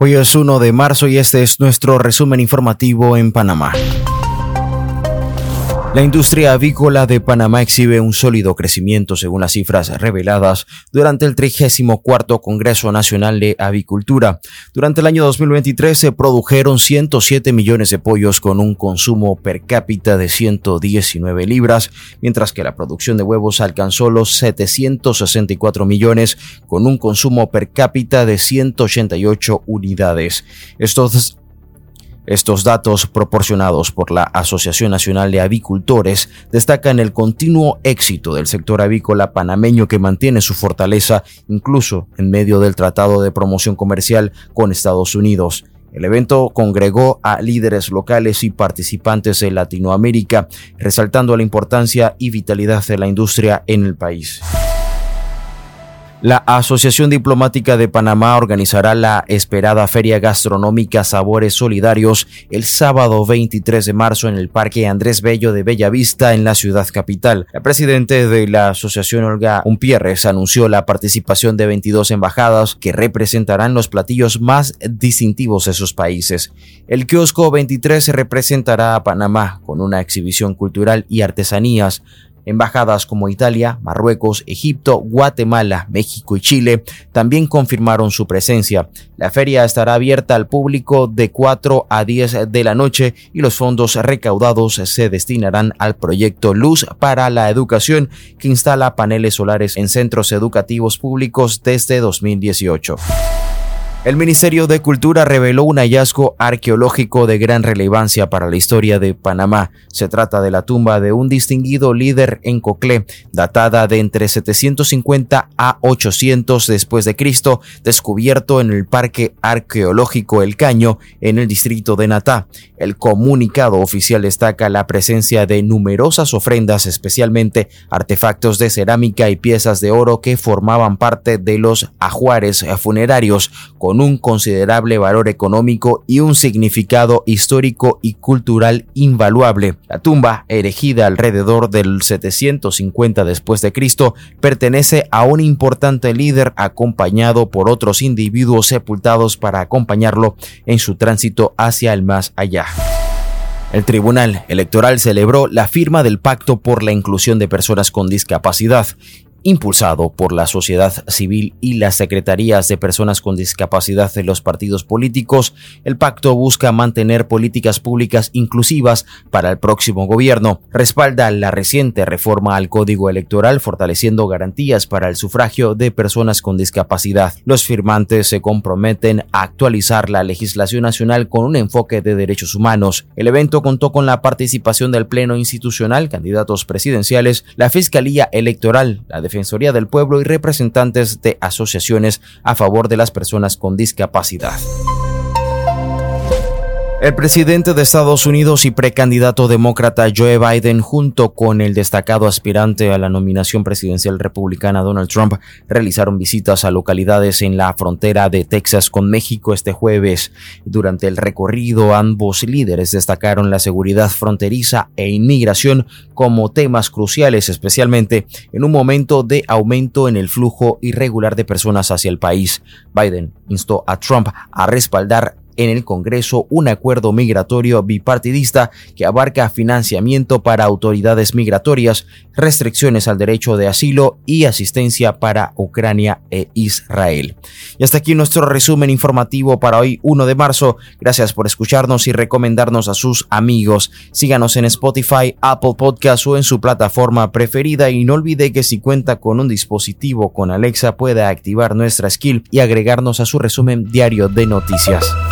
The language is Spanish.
Hoy es 1 de marzo y este es nuestro resumen informativo en Panamá. La industria avícola de Panamá exhibe un sólido crecimiento según las cifras reveladas durante el 34º Congreso Nacional de Avicultura. Durante el año 2023 se produjeron 107 millones de pollos con un consumo per cápita de 119 libras, mientras que la producción de huevos alcanzó los 764 millones con un consumo per cápita de 188 unidades. Estos datos proporcionados por la Asociación Nacional de Avicultores destacan el continuo éxito del sector avícola panameño que mantiene su fortaleza incluso en medio del Tratado de Promoción Comercial con Estados Unidos. El evento congregó a líderes locales y participantes de Latinoamérica, resaltando la importancia y vitalidad de la industria en el país. La Asociación Diplomática de Panamá organizará la esperada Feria Gastronómica Sabores Solidarios el sábado 23 de marzo en el Parque Andrés Bello de Bellavista en la ciudad capital. La presidenta de la asociación, Olga Umpierres, anunció la participación de 22 embajadas que representarán los platillos más distintivos de sus países. El kiosco 23 representará a Panamá con una exhibición cultural y artesanías. Embajadas como Italia, Marruecos, Egipto, Guatemala, México y Chile también confirmaron su presencia. La feria estará abierta al público de 4 a 10 de la noche y los fondos recaudados se destinarán al proyecto Luz para la Educación, que instala paneles solares en centros educativos públicos desde 2018. El Ministerio de Cultura reveló un hallazgo arqueológico de gran relevancia para la historia de Panamá. Se trata de la tumba de un distinguido líder en Coclé, datada de entre 750 a 800 después de Cristo, descubierto en el Parque Arqueológico El Caño, en el distrito de Natá. El comunicado oficial destaca la presencia de numerosas ofrendas, especialmente artefactos de cerámica y piezas de oro que formaban parte de los ajuares funerarios, con un considerable valor económico y un significado histórico y cultural invaluable. La tumba, erigida alrededor del 750 después de Cristo, pertenece a un importante líder acompañado por otros individuos sepultados para acompañarlo en su tránsito hacia el más allá. El Tribunal Electoral celebró la firma del Pacto por la Inclusión de Personas con Discapacidad, impulsado por la sociedad civil y las secretarías de personas con discapacidad de los partidos políticos. El pacto busca mantener políticas públicas inclusivas para el próximo gobierno. Respalda la reciente reforma al Código Electoral, fortaleciendo garantías para el sufragio de personas con discapacidad. Los firmantes se comprometen a actualizar la legislación nacional con un enfoque de derechos humanos. El evento contó con la participación del Pleno Institucional, candidatos presidenciales, la Fiscalía Electoral, la Defensoría del Pueblo y representantes de asociaciones a favor de las personas con discapacidad. El presidente de Estados Unidos y precandidato demócrata Joe Biden, junto con el destacado aspirante a la nominación presidencial republicana Donald Trump, realizaron visitas a localidades en la frontera de Texas con México este jueves. Durante el recorrido, ambos líderes destacaron la seguridad fronteriza e inmigración como temas cruciales, especialmente en un momento de aumento en el flujo irregular de personas hacia el país. Biden instó a Trump a respaldar en el Congreso un acuerdo migratorio bipartidista que abarca financiamiento para autoridades migratorias, restricciones al derecho de asilo y asistencia para Ucrania e Israel. Y hasta aquí nuestro resumen informativo para hoy, 1 de marzo. Gracias por escucharnos y recomendarnos a sus amigos. Síganos en Spotify, Apple Podcasts o en su plataforma preferida y no olvide que si cuenta con un dispositivo con Alexa puede activar nuestra skill y agregarnos a su resumen diario de noticias.